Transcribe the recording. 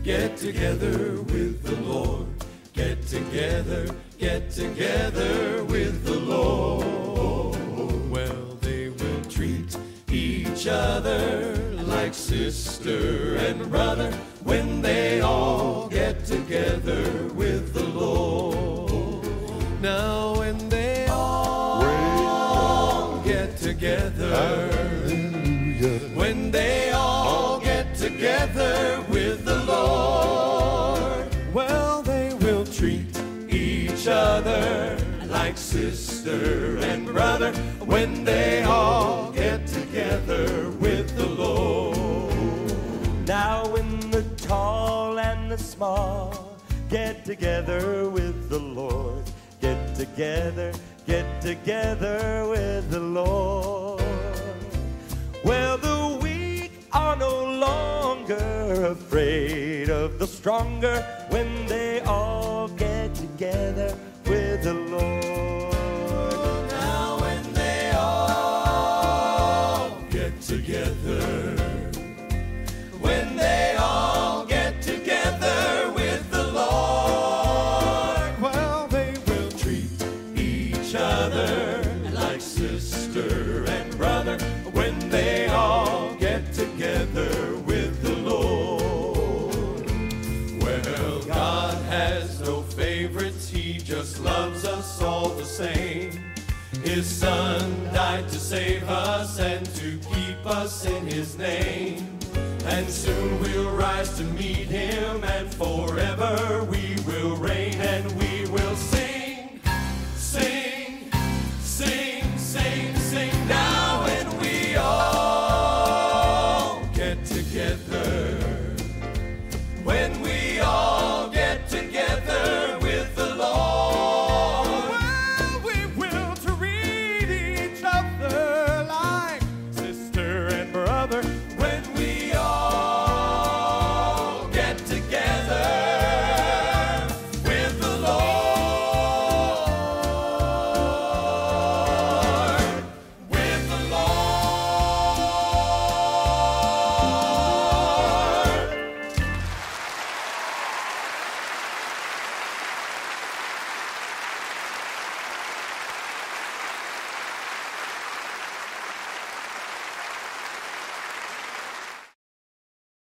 get together with the Lord. Get together with the Lord. Well, they will treat each other like sister and brother when they all get together with the Lord. Now when they all get together, when they all get together with the Lord, well, they will treat each other like sister and brother when they all get together with the Lord. Now when the tall and the small get together with the Lord, get together with the Lord. Well, the weak are no longer afraid of the stronger when they all get together with the Lord. Now when they all get together, when they all get together with the Lord, well, they will treat each other like sister and brother when they all get together with the Lord. Well, God has no favorites, He just loves us all the same. His Son died to save us and to keep us in His name. And soon we'll rise to meet Him, and forever